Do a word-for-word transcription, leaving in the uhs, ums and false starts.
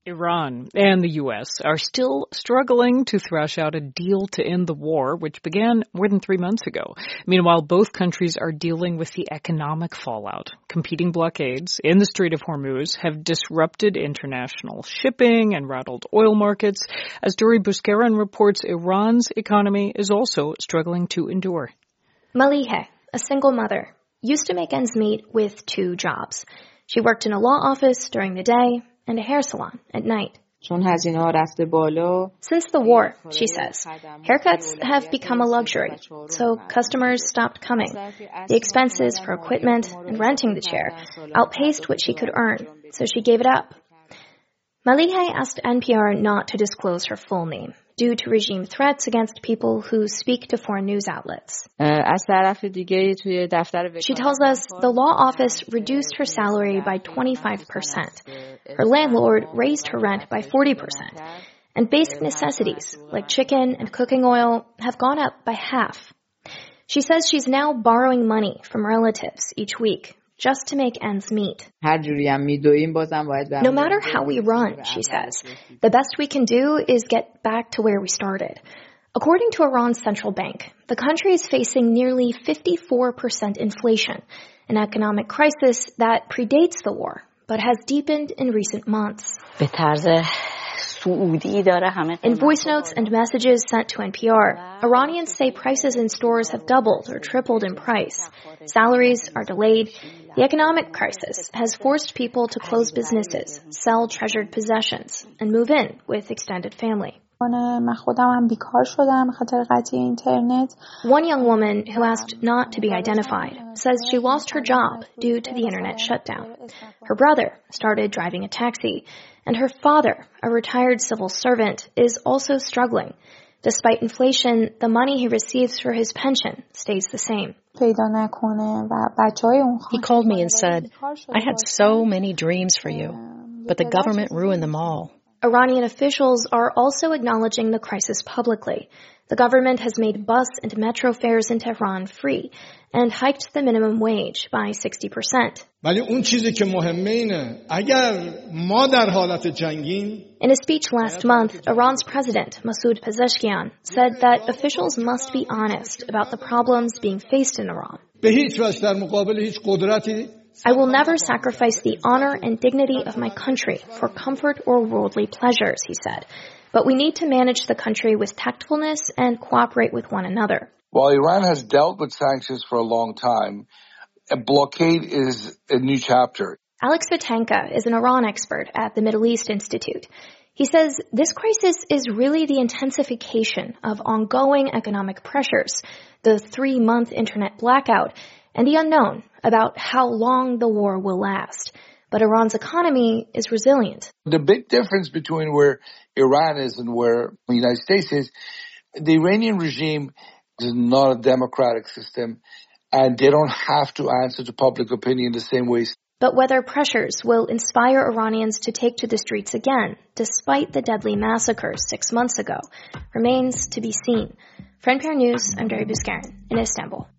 Iran and the U S are still struggling to thrash out a deal to end the war, which began more than three months ago. Meanwhile, both countries are dealing with the economic fallout. Competing blockades in the Strait of Hormuz have disrupted international shipping and rattled oil markets. As Duri Buskaran reports, Iran's economy is also struggling to endure. Malihe, a single mother, used to make ends meet with two jobs. She worked in a law office during the day and a hair salon at night. Since the war, she says, haircuts have become a luxury, so customers stopped coming. The expenses for equipment and renting the chair outpaced what she could earn, so she gave it up. Malihe asked N P R not to disclose her full name due to regime threats against people who speak to foreign news outlets. She tells us the law office reduced her salary by twenty-five percent. Her landlord raised her rent by forty percent. And basic necessities like chicken and cooking oil have gone up by half. She says she's now borrowing money from relatives each week just to make ends meet. No matter how we run, she says, the best we can do is get back to where we started. According to Iran's central bank, the country is facing nearly fifty-four percent inflation, an economic crisis that predates the war, but has deepened in recent months. In voice notes and messages sent to N P R, Iranians say prices in stores have doubled or tripled in price. Salaries are delayed. The economic crisis has forced people to close businesses, sell treasured possessions, and move in with extended family. One young woman who asked not to be identified says she lost her job due to the internet shutdown. Her brother started driving a taxi, and her father, a retired civil servant, is also struggling. Despite inflation, the money he receives for his pension stays the same. He called me and said, I had so many dreams for you, but the government ruined them all. Iranian officials are also acknowledging the crisis publicly. The government has made bus and metro fares in Tehran free and hiked the minimum wage by sixty percent. In a speech last month, Iran's president, Masoud Pezeshkian, said that officials must be honest about the problems being faced in Iran. I will never sacrifice the honor and dignity of my country for comfort or worldly pleasures, he said. But we need to manage the country with tactfulness and cooperate with one another. While Iran has dealt with sanctions for a long time, a blockade is a new chapter. Alex Vitenka is an Iran expert at the Middle East Institute. He says this crisis is really the intensification of ongoing economic pressures, the three-month internet blackout, and the unknown about how long the war will last. But Iran's economy is resilient. The big difference between where Iran is and where the United States is, the Iranian regime is not a democratic system, and they don't have to answer to public opinion the same way. But whether pressures will inspire Iranians to take to the streets again, despite the deadly massacres six months ago, remains to be seen. For N P R News, I'm Duri Buskaran in Istanbul.